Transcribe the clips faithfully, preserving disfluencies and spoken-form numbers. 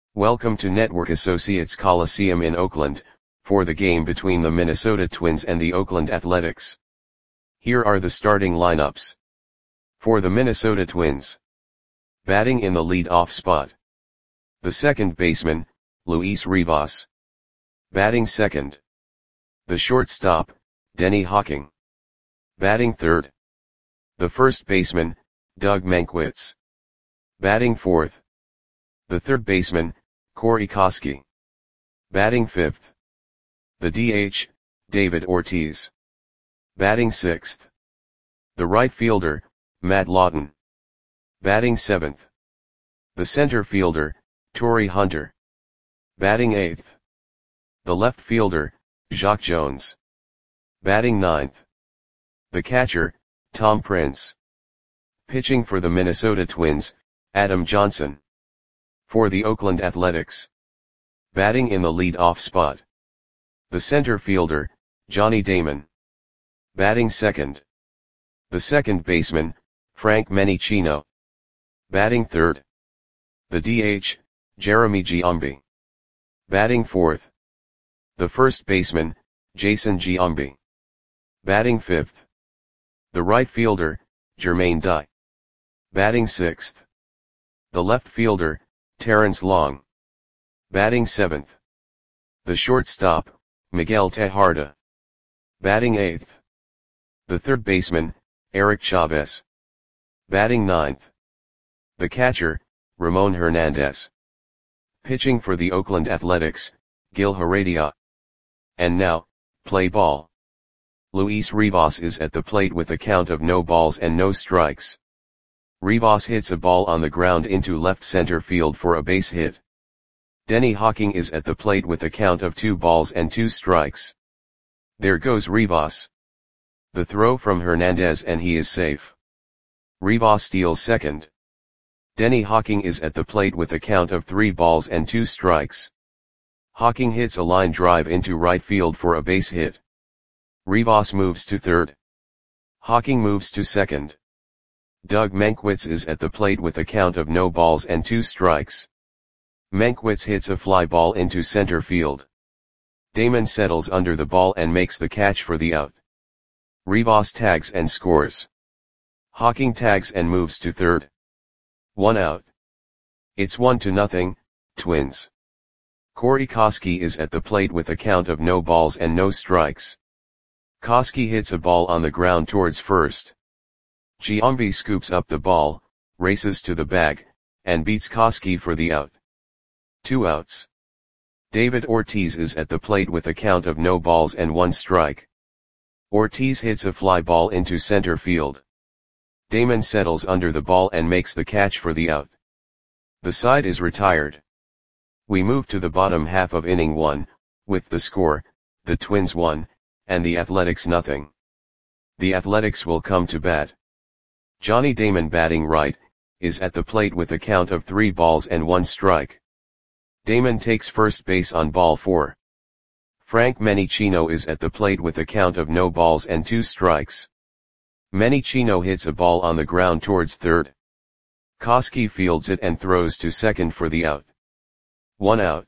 Welcome to Network Associates Coliseum in Oakland, for the game between the Minnesota Twins and the Oakland Athletics. Here are the starting lineups. For the Minnesota Twins. Batting in the lead-off spot. The second baseman, Luis Rivas. Batting second. The shortstop, Denny Hawking. Batting third. The first baseman, Doug Mankiewicz. Batting fourth. The third baseman, Corey Koskie. Batting fifth. The D H, David Ortiz. Batting sixth. The right fielder, Matt Lawton. Batting seventh. The center fielder, Torii Hunter. Batting eighth. The left fielder, Jacque Jones. Batting ninth. The catcher, Tom Prince. Pitching for the Minnesota Twins, Adam Johnson. For the Oakland Athletics. Batting in the lead-off spot. The center fielder, Johnny Damon. Batting second. The second baseman, Frank Menechino. Batting third. The D H, Jeremy Giambi. Batting fourth. The first baseman, Jason Giambi. Batting fifth. The right fielder, Jermaine Dye. Batting sixth. The left fielder, Terrence Long. Batting seventh. The shortstop, Miguel Tejada. Batting eighth. The third baseman, Eric Chavez. Batting ninth. The catcher, Ramon Hernandez. Pitching for the Oakland Athletics, Gil Heredia. And now, play ball. Luis Rivas is at the plate with a count of no balls and no strikes. Rivas hits a ball on the ground into left center field for a base hit. Denny Hawking is at the plate with a count of two balls and two strikes. There goes Rivas. The throw from Hernandez and he is safe. Rivas steals second. Denny Hawking is at the plate with a count of three balls and two strikes. Hawking hits a line drive into right field for a base hit. Rivas moves to third. Hawking moves to second. Doug Mankiewicz is at the plate with a count of no balls and two strikes. Mankiewicz hits a fly ball into center field. Damon settles under the ball and makes the catch for the out. Rivas tags and scores. Hawking tags and moves to third. One out. It's one to nothing, Twins. Corey Koskie is at the plate with a count of no balls and no strikes. Koskie hits a ball on the ground towards first. Giambi scoops up the ball, races to the bag, and beats Koskie for the out. Two outs. David Ortiz is at the plate with a count of no balls and one strike. Ortiz hits a fly ball into center field. Damon settles under the ball and makes the catch for the out. The side is retired. We move to the bottom half of inning one, with the score, the Twins one, and the Athletics nothing. The Athletics will come to bat. Johnny Damon batting right, is at the plate with a count of three balls and one strike. Damon takes first base on ball four. Frank Menechino is at the plate with a count of no balls and two strikes. Menechino hits a ball on the ground towards third. Koskie fields it and throws to second for the out. One out.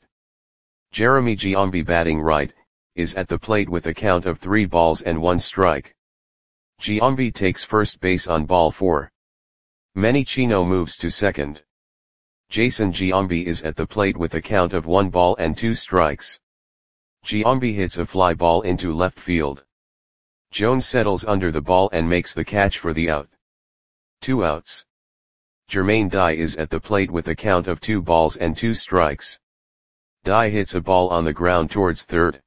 Jeremy Giambi batting right, is at the plate with a count of three balls and one strike. Giambi takes first base on ball four. Menechino moves to second. Jason Giambi is at the plate with a count of one ball and two strikes. Giambi hits a fly ball into left field. Jones settles under the ball and makes the catch for the out. Two outs. Jermaine Dye is at the plate with a count of two balls and two strikes. Dye hits a ball on the ground towards third.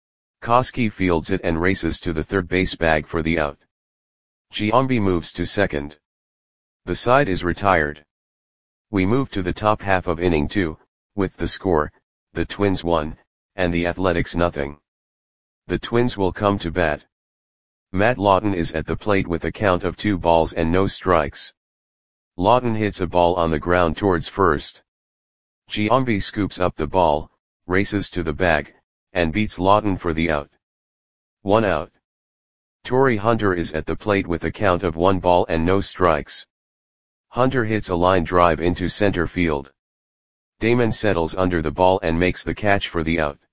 Koskie fields it and races to the third base bag for the out. Giambi moves to second. The side is retired. We move to the top half of inning two, with the score, the Twins one, and the Athletics nothing. The Twins will come to bat. Matt Lawton is at the plate with a count of two balls and no strikes. Lawton hits a ball on the ground towards first. Giambi scoops up the ball, races to the bag, and beats Lawton for the out. One out. Torii Hunter is at the plate with a count of one ball and no strikes. Hunter hits a line drive into center field. Damon settles under the ball and makes the catch for the out.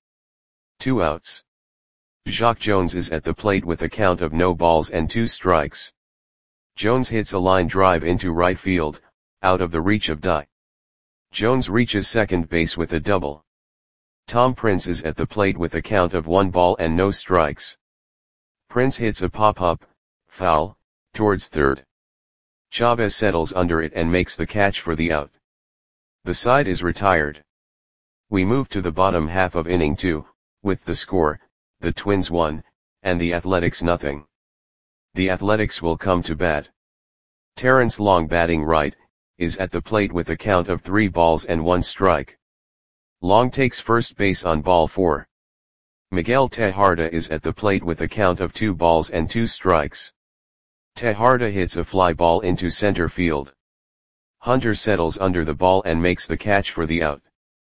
Two outs. Jacque Jones is at the plate with a count of no balls and two strikes. Jones hits a line drive into right field, out of the reach of Dye. Jones reaches second base with a double. Tom Prince is at the plate with a count of one ball and no strikes. Prince hits a pop-up, foul, towards third. Chavez settles under it and makes the catch for the out. The side is retired. We move to the bottom half of inning two, with the score, the Twins one, and the Athletics nothing. The Athletics will come to bat. Terrence Long, batting right, is at the plate with a count of three balls and one strike. Long takes first base on ball four. Miguel Tejada is at the plate with a count of two balls and two strikes. Tejada hits a fly ball into center field. Hunter settles under the ball and makes the catch for the out.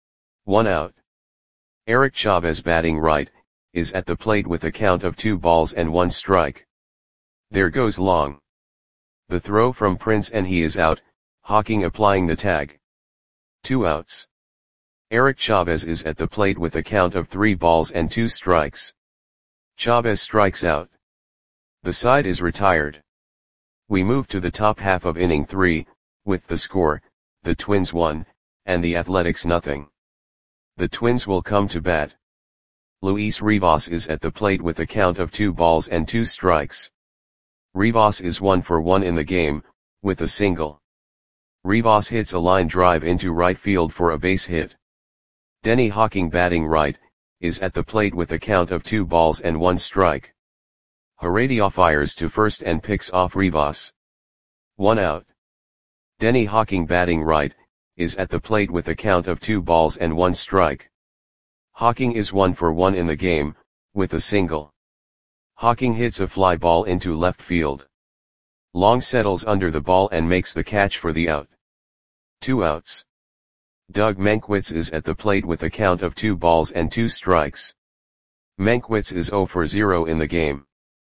One out. Eric Chavez, batting right, is at the plate with a count of two balls and one strike. There goes Long. The throw from Prince and he is out, Hawking applying the tag. Two outs. Eric Chavez is at the plate with a count of three balls and two strikes. Chavez strikes out. The side is retired. We move to the top half of inning three, with the score, the Twins one, and the Athletics nothing. The Twins will come to bat. Luis Rivas is at the plate with a count of two balls and two strikes. Rivas is one for one in the game, with a single. Rivas hits a line drive into right field for a base hit. Denny Hawking, batting right, is at the plate with a count of two balls and one strike. Heredia fires to first and picks off Rivas. One out. Denny Hawking, batting right, is at the plate with a count of two balls and one strike. Hawking is one for one in the game, with a single. Hawking hits a fly ball into left field. Long settles under the ball and makes the catch for the out. Two outs. Doug Mankiewicz is at the plate with a count of two balls and two strikes. Mankiewicz is zero for zero in the game.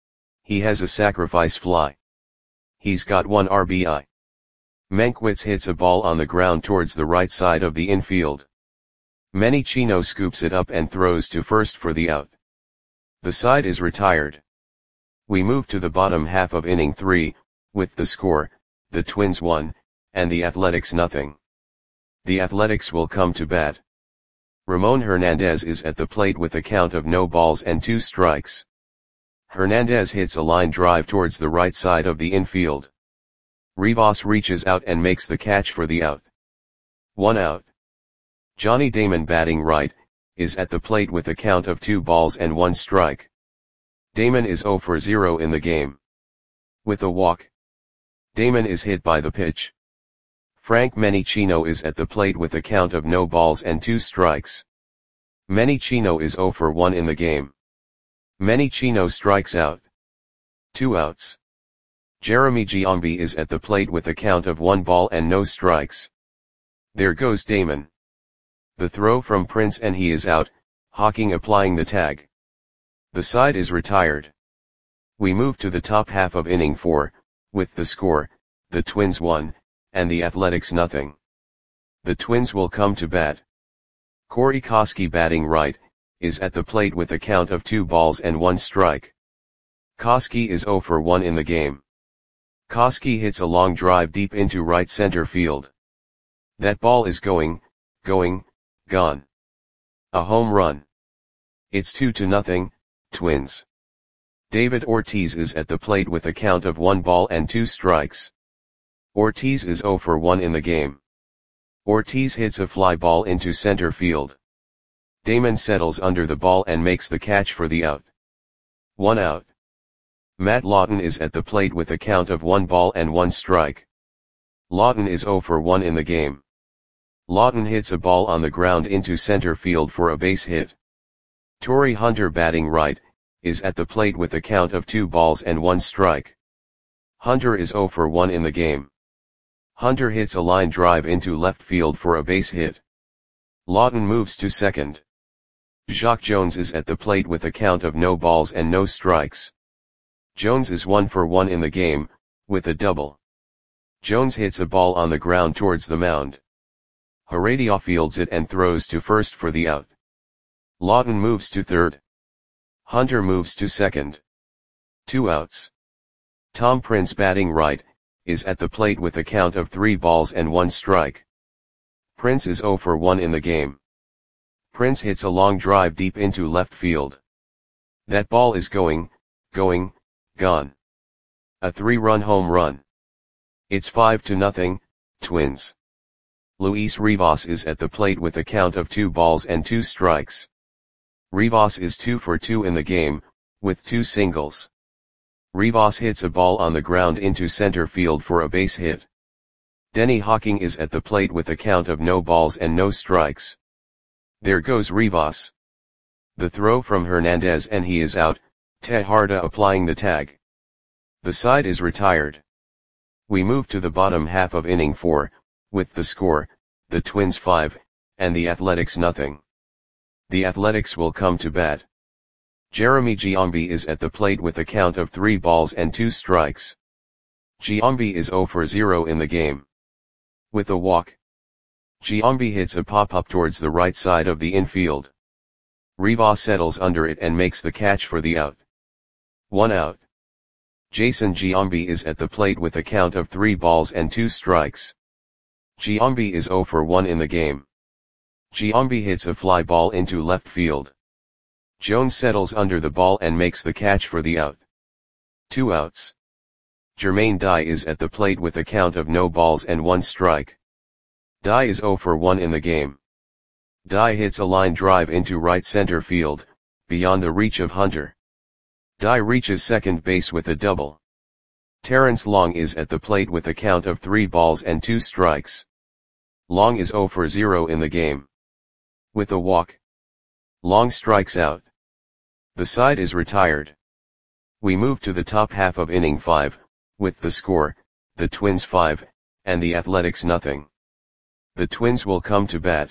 He has a sacrifice fly. He's got one R B I. Mankiewicz hits a ball on the ground towards the right side of the infield. Manny Chino scoops it up and throws to first for the out. The side is retired. We move to the bottom half of inning three, with the score, the Twins one, and the Athletics nothing. The Athletics will come to bat. Ramon Hernandez is at the plate with a count of no balls and two strikes. Hernandez hits a line drive towards the right side of the infield. Rivas reaches out and makes the catch for the out. One out. Johnny Damon, batting right, is at the plate with a count of two balls and one strike. Damon is zero for zero in the game. With a walk. Damon is hit by the pitch. Frank Menechino is at the plate with a count of no balls and two strikes. Menechino is zero for one in the game. Menechino strikes out. Two outs. Jeremy Giambi is at the plate with a count of one ball and no strikes. There goes Damon. The throw from Prince and he is out, Hawking applying the tag. The side is retired. We move to the top half of inning four, with the score, the Twins one, and the Athletics nothing. The Twins will come to bat. Corey Koskie, batting right, is at the plate with a count of two balls and one strike. Koskie is zero for one in the game. Koskie hits a long drive deep into right center field. That ball is going, going, gone. A home run. It's two to nothing, Twins. David Ortiz is at the plate with a count of one ball and two strikes. Ortiz is zero for one in the game. Ortiz hits a fly ball into center field. Damon settles under the ball and makes the catch for the out. One out. Matt Lawton is at the plate with a count of one ball and one strike. Lawton is zero for one in the game. Lawton hits a ball on the ground into center field for a base hit. Torii Hunter, batting right, is at the plate with a count of two balls and one strike. Hunter is zero for one in the game. Hunter hits a line drive into left field for a base hit. Lawton moves to second. Jacque Jones is at the plate with a count of no balls and no strikes. Jones is one for one in the game, with a double. Jones hits a ball on the ground towards the mound. Heredia fields it and throws to first for the out. Lawton moves to third. Hunter moves to second. Two outs. Tom Prince, batting right, is at the plate with a count of three balls and one strike. Prince is oh for one in the game. Prince hits a long drive deep into left field. That ball is going, going, gone. A three-run home run. It's five to nothing, Twins. Luis Rivas is at the plate with a count of two balls and two strikes. Rivas is two for two in the game, with two singles. Rivas hits a ball on the ground into center field for a base hit. Denny Hawking is at the plate with a count of no balls and no strikes. There goes Rivas. The throw from Hernandez and he is out, Tejada applying the tag. The side is retired. We move to the bottom half of inning four, with the score, the Twins five, and the Athletics nothing. The Athletics will come to bat. Jeremy Giambi is at the plate with a count of three balls and two strikes. Giambi is oh for zero in the game. With a walk. Giambi hits a pop-up towards the right side of the infield. Rivas settles under it and makes the catch for the out. One out. Jason Giambi is at the plate with a count of three balls and two strikes. Giambi is oh for one in the game. Giambi hits a fly ball into left field. Jones settles under the ball and makes the catch for the out. Two outs. Jermaine Dye is at the plate with a count of no balls and one strike. Dye is oh for one in the game. Dye hits a line drive into right center field, beyond the reach of Hunter. Dye reaches second base with a double. Terrence Long is at the plate with a count of three balls and two strikes. Long is oh for zero in the game. With a walk. Long strikes out. The side is retired. We move to the top half of inning five, with the score, the Twins five, and the Athletics nothing. The Twins will come to bat.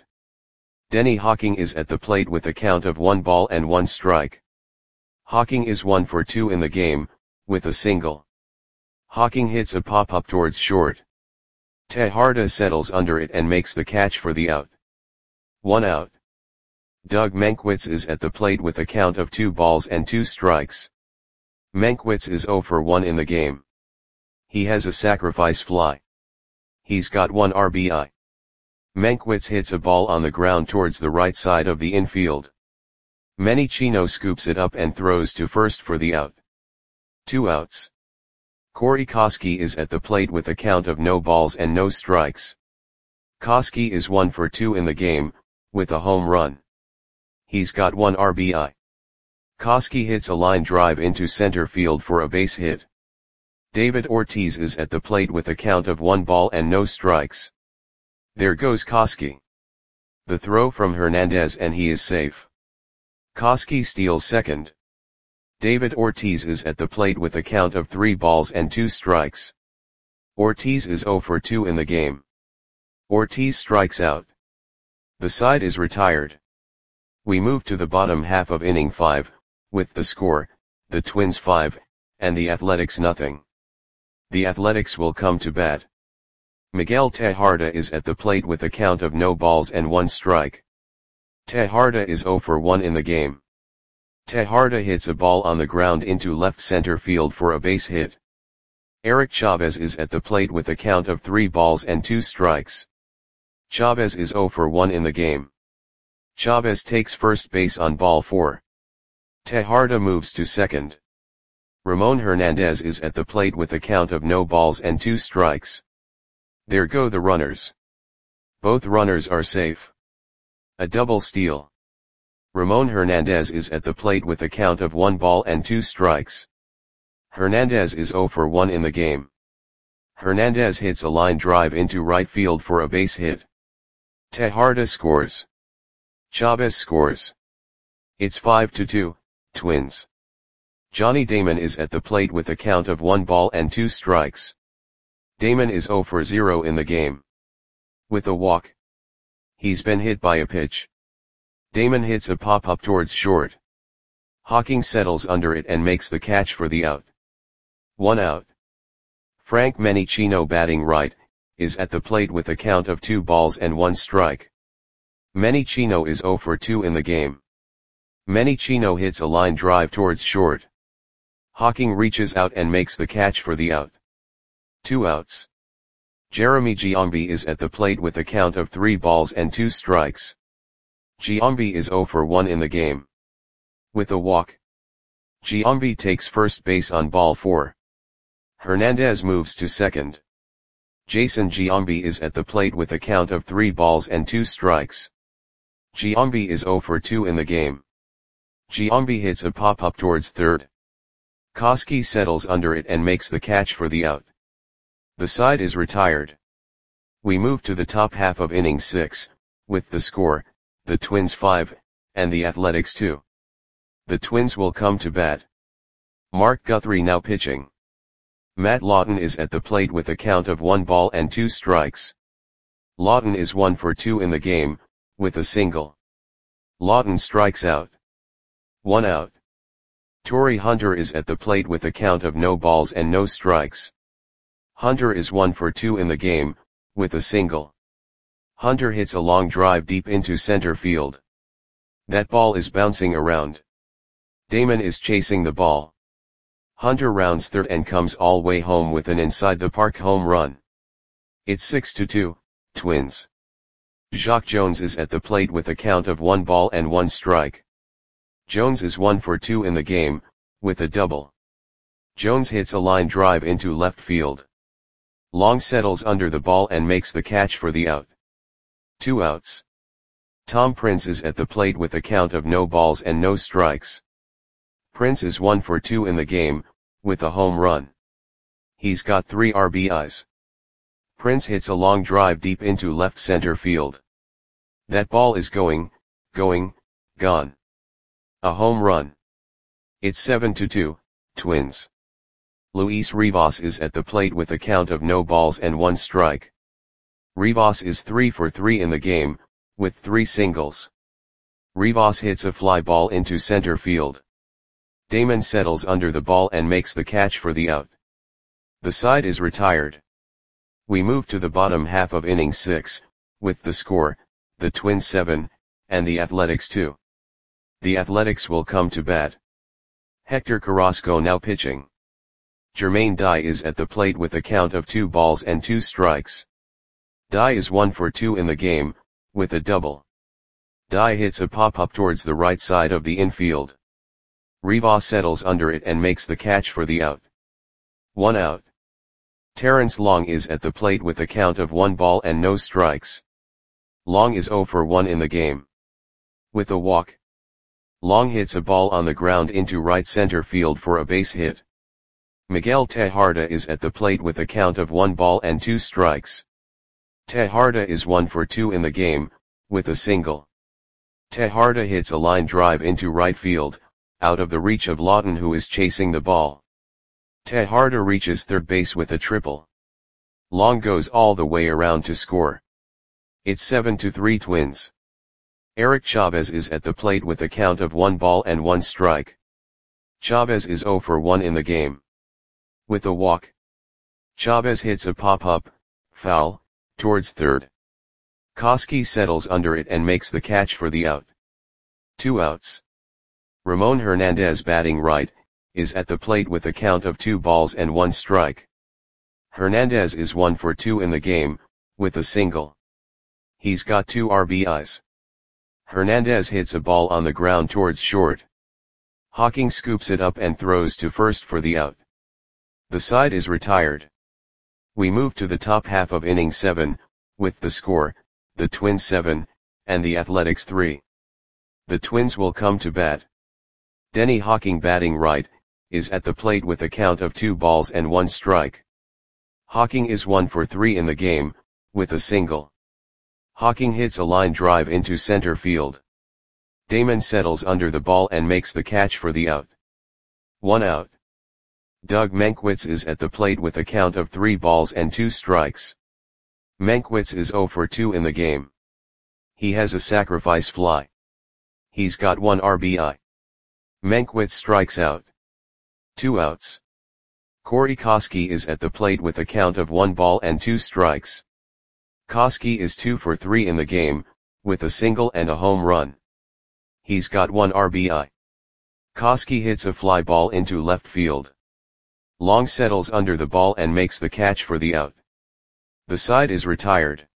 Denny Hawking is at the plate with a count of one ball and one strike. Hawking is one for two in the game, with a single. Hawking hits a pop-up towards short. Tejada settles under it and makes the catch for the out. One out. Doug Mankiewicz is at the plate with a count of two balls and two strikes. Mankiewicz is oh for one in the game. He has a sacrifice fly. He's got one R B I. Mankiewicz hits a ball on the ground towards the right side of the infield. Manny Chino scoops it up and throws to first for the out. Two outs. Corey Koskie is at the plate with a count of no balls and no strikes. Koskie is one for two in the game, with a home run. He's got one R B I. Koskie hits a line drive into center field for a base hit. David Ortiz is at the plate with a count of one ball and no strikes. There goes Koskie. The throw from Hernandez and he is safe. Koskie steals second. David Ortiz is at the plate with a count of three balls and two strikes. Ortiz is oh for two in the game. Ortiz strikes out. The side is retired. We move to the bottom half of inning five, with the score, the Twins five, and the Athletics nothing. The Athletics will come to bat. Miguel Tejada is at the plate with a count of no balls and one strike. Tejada is oh for one in the game. Tejada hits a ball on the ground into left center field for a base hit. Eric Chavez is at the plate with a count of three balls and two strikes. Chavez is oh for one in the game. Chavez takes first base on ball four. Tejada moves to second. Ramon Hernandez is at the plate with a count of no balls and two strikes. There go the runners. Both runners are safe. A double steal. Ramon Hernandez is at the plate with a count of one ball and two strikes. Hernandez is oh for one in the game. Hernandez hits a line drive into right field for a base hit. Tejada scores. Chavez scores. It's five to two, Twins. Johnny Damon is at the plate with a count of one ball and two strikes. Damon is oh for zero in the game. With a walk. He's been hit by a pitch. Damon hits a pop-up towards short. Hawking settles under it and makes the catch for the out. One out. Frank Menechino batting right, is at the plate with a count of two balls and one strike. Menicino is zero for two in the game. Menicino hits a line drive towards short. Hocking reaches out and makes the catch for the out. Two outs. Jeremy Giambi is at the plate with a count of three balls and two strikes. Giambi is zero for one in the game. With a walk. Giambi takes first base on ball four. Hernandez moves to second. Jason Giambi is at the plate with a count of three balls and two strikes. Giambi is zero for two in the game. Giambi hits a pop-up towards third. Koski settles under it and makes the catch for the out. The side is retired. We move to the top half of inning six, with the score, the Twins five, and the Athletics two. The Twins will come to bat. Mark Guthrie now pitching. Matt Lawton is at the plate with a count of one ball and two strikes. Lawton is one for two in the game, with a single. Lawton strikes out. One out. Torii Hunter is at the plate with a count of no balls and no strikes. Hunter is one for two in the game, with a single. Hunter hits a long drive deep into center field. That ball is bouncing around. Damon is chasing the ball. Hunter rounds third and comes all way home with an inside the park home run. It's six to two, Twins. Jacque Jones is at the plate with a count of one ball and one strike. Jones is one for two in the game, with a double. Jones hits a line drive into left field. Long settles under the ball and makes the catch for the out. Two outs. Tom Prince is at the plate with a count of no balls and no strikes. Prince is one for two in the game, with a home run. He's got three R B Is. Prince hits a long drive deep into left center field. That ball is going, going, gone. A home run. It's seven to two, Twins. Luis Rivas is at the plate with a count of no balls and one strike. Rivas is three for three in the game, with three singles. Rivas hits a fly ball into center field. Damon settles under the ball and makes the catch for the out. The side is retired. We move to the bottom half of inning six, with the score, the Twins seven, and the Athletics two. The Athletics will come to bat. Hector Carrasco now pitching. Jermaine Dye is at the plate with a count of two balls and two strikes. Dye is one for two in the game, with a double. Dye hits a pop-up towards the right side of the infield. Rivas settles under it and makes the catch for the out. One out. Terrence Long is at the plate with a count of one ball and no strikes. Long is zero for one in the game. With a walk. Long hits a ball on the ground into right center field for a base hit. Miguel Tejada is at the plate with a count of one ball and two strikes. Tejada is one for two in the game, with a single. Tejada hits a line drive into right field, out of the reach of Lawton who is chasing the ball. Tejada reaches third base with a triple. Long goes all the way around to score. It's seven to three Twins. Eric Chavez is at the plate with a count of one ball and one strike. Chavez is zero for one in the game. With a walk. Chavez hits a pop-up, foul, towards third. Koski settles under it and makes the catch for the out. Two outs. Ramon Hernandez batting right, is at the plate with a count of two balls and one strike. Hernandez is one for two in the game, with a single. He's got two R B Is. Hernandez hits a ball on the ground towards short. Hocking scoops it up and throws to first for the out. The side is retired. We move to the top half of inning seven, with the score, the Twins seven, and the Athletics three. The Twins will come to bat. Denny Hocking batting right, is at the plate with a count of two balls and one strike. Hocking is one for three in the game, with a single. Hocking hits a line drive into center field. Damon settles under the ball and makes the catch for the out. One out. Doug Mankiewicz is at the plate with a count of three balls and two strikes. Mankiewicz is zero for two in the game. He has a sacrifice fly. He's got one R B I. Mankiewicz strikes out. Two outs. Corey Koski is at the plate with a count of one ball and two strikes. Koski is two for three in the game, with a single and a home run. He's got one R B I. Koski hits a fly ball into left field. Long settles under the ball and makes the catch for the out. The side is retired.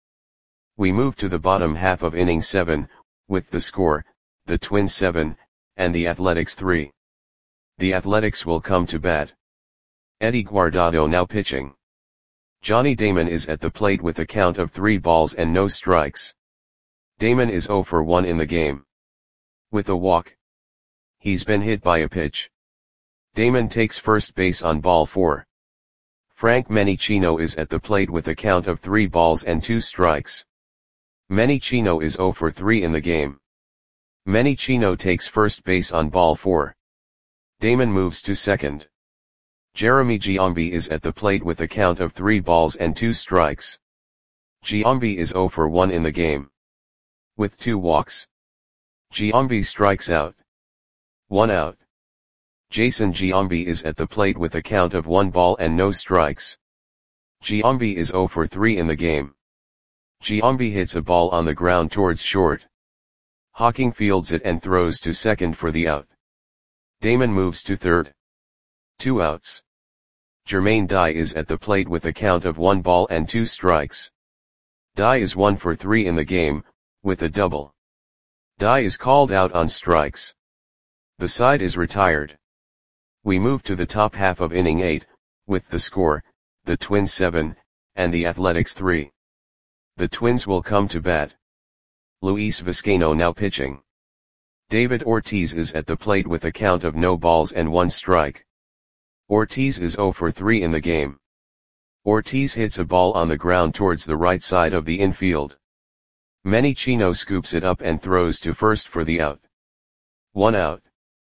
We move to the bottom half of inning seven, with the score, the Twins seven, and the Athletics three. The Athletics will come to bat. Eddie Guardado now pitching. Johnny Damon is at the plate with a count of three balls and no strikes. Damon is zero for one in the game. With a walk. He's been hit by a pitch. Damon takes first base on ball four. Frank Menichino is at the plate with a count of three balls and two strikes. Menichino is zero for three in the game. Menichino takes first base on ball four. Damon moves to second. Jeremy Giambi is at the plate with a count of three balls and two strikes. Giambi is zero for one in the game. With two walks. Giambi strikes out. One out. Jason Giambi is at the plate with a count of one ball and no strikes. Giambi is zero for three in the game. Giambi hits a ball on the ground towards short. Hawking fields it and throws to second for the out. Damon moves to third. Two outs. Jermaine Dye is at the plate with a count of one ball and two strikes. Dye is one for three in the game, with a double. Dye is called out on strikes. The side is retired. We move to the top half of inning eight, with the score, the Twins seven, and the Athletics three. The Twins will come to bat. Luis Vizcaino now pitching. David Ortiz is at the plate with a count of no balls and one strike. Ortiz is zero for three in the game. Ortiz hits a ball on the ground towards the right side of the infield. Menichino scoops it up and throws to first for the out. One out.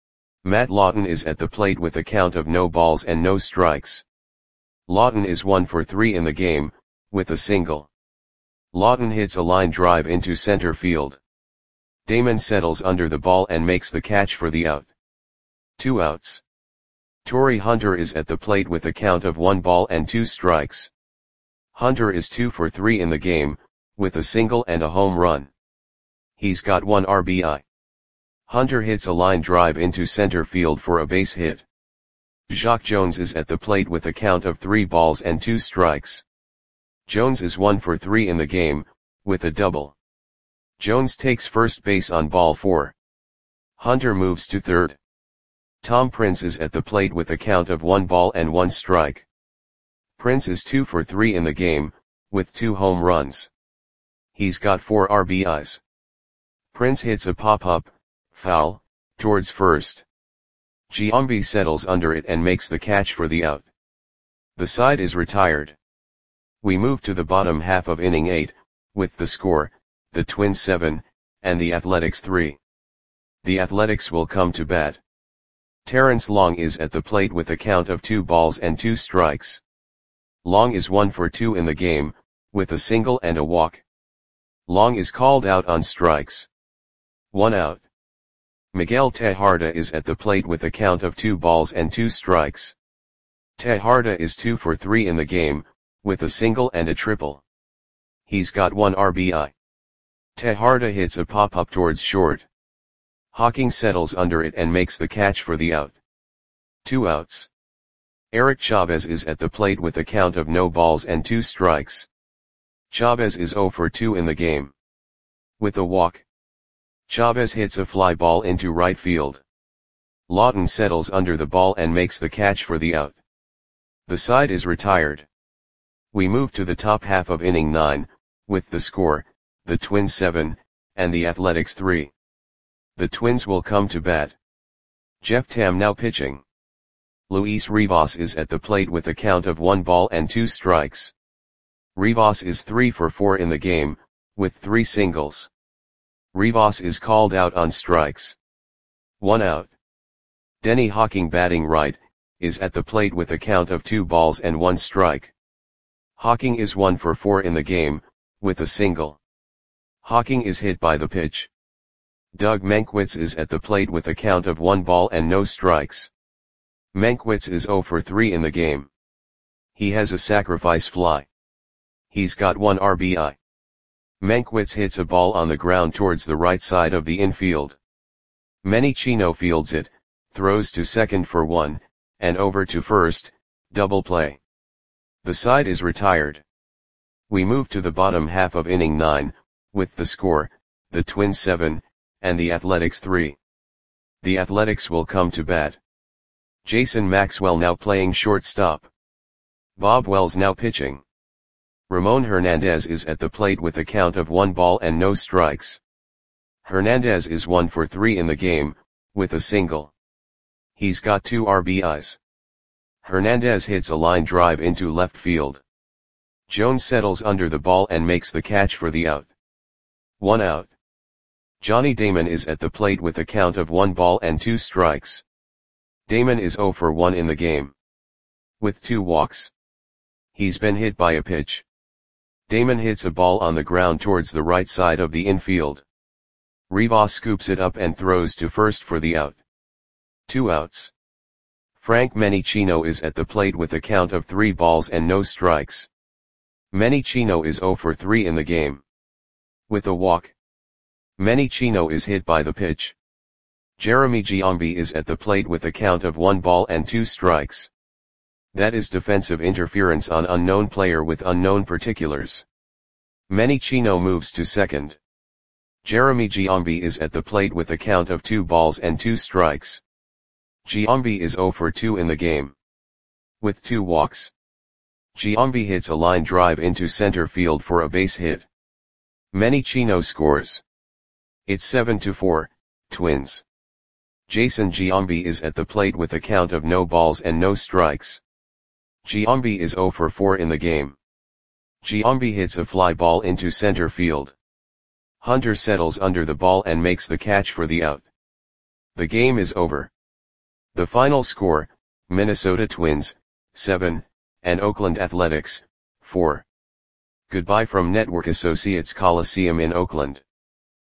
Matt Lawton is at the plate with a count of no balls and no strikes. Lawton is one for three in the game, with a single. Lawton hits a line drive into center field. Damon settles under the ball and makes the catch for the out. Two outs. Torrey Hunter is at the plate with a count of one ball and two strikes. Hunter is two for three in the game, with a single and a home run. He's got one R B I. Hunter hits a line drive into center field for a base hit. Jacque Jones is at the plate with a count of three balls and two strikes. Jones is one for three in the game, with a double. Jones takes first base on ball four. Hunter moves to third. Tom Prince is at the plate with a count of one ball and one strike. Prince is two for three in the game, with two home runs. He's got four R B Is. Prince hits a pop-up, foul, towards first. Giambi settles under it and makes the catch for the out. The side is retired. We move to the bottom half of inning eight, with the score, the Twins seven, and the Athletics three. The Athletics will come to bat. Terrence Long is at the plate with a count of two balls and two strikes. Long is one for two in the game, with a single and a walk. Long is called out on strikes. One out. Miguel Tejada is at the plate with a count of two balls and two strikes. Tejada is two for three in the game, with a single and a triple. He's got one R B I. Tejada hits a pop-up towards short. Hawking settles under it and makes the catch for the out. Two outs. Eric Chavez is at the plate with a count of no balls and two strikes. Chavez is zero for two in the game. With a walk. Chavez hits a fly ball into right field. Lawton settles under the ball and makes the catch for the out. The side is retired. We move to the top half of inning nine, with the score, the Twins seven, and the Athletics three. The Twins will come to bat. Jeff Tam now pitching. Luis Rivas is at the plate with a count of one ball and two strikes. Rivas is three for four in the game, with three singles. Rivas is called out on strikes. One out. Denny Hawking batting right, is at the plate with a count of two balls and one strike. Hawking is one for four in the game, with a single. Hawking is hit by the pitch. Doug Mankiewicz is at the plate with a count of one ball and no strikes. Mankiewicz is zero for three in the game. He has a sacrifice fly. He's got one R B I. Mankiewicz hits a ball on the ground towards the right side of the infield. Menechino fields it, throws to second for one, and over to first, double play. The side is retired. We move to the bottom half of inning nine, with the score, the Twins seven, and the Athletics three. The Athletics will come to bat. Jason Maxwell now playing shortstop. Bob Wells now pitching. Ramon Hernandez is at the plate with a count of one ball and no strikes. Hernandez is one for three in the game, with a single. He's got two R B Is. Hernandez hits a line drive into left field. Jones settles under the ball and makes the catch for the out. One out. Johnny Damon is at the plate with a count of one ball and two strikes. Damon is zero for one in the game, with two walks. He's been hit by a pitch. Damon hits a ball on the ground towards the right side of the infield. Rivas scoops it up and throws to first for the out. Two outs. Frank Menechino is at the plate with a count of three balls and no strikes. Menechino is zero for three in the game, with a walk. Menechino is hit by the pitch. Jeremy Giambi is at the plate with a count of one ball and two strikes. That is defensive interference on unknown player with unknown particulars. Menechino moves to second. Jeremy Giambi is at the plate with a count of two balls and two strikes. Giambi is zero for two in the game, with two walks. Giambi hits a line drive into center field for a base hit. Menechino scores. It's seven to four, Twins. Jason Giambi is at the plate with a count of no balls and no strikes. Giambi is zero for four in the game. Giambi hits a fly ball into center field. Hunter settles under the ball and makes the catch for the out. The game is over. The final score, Minnesota Twins, seven, and Oakland Athletics, four. Goodbye from Network Associates Coliseum in Oakland.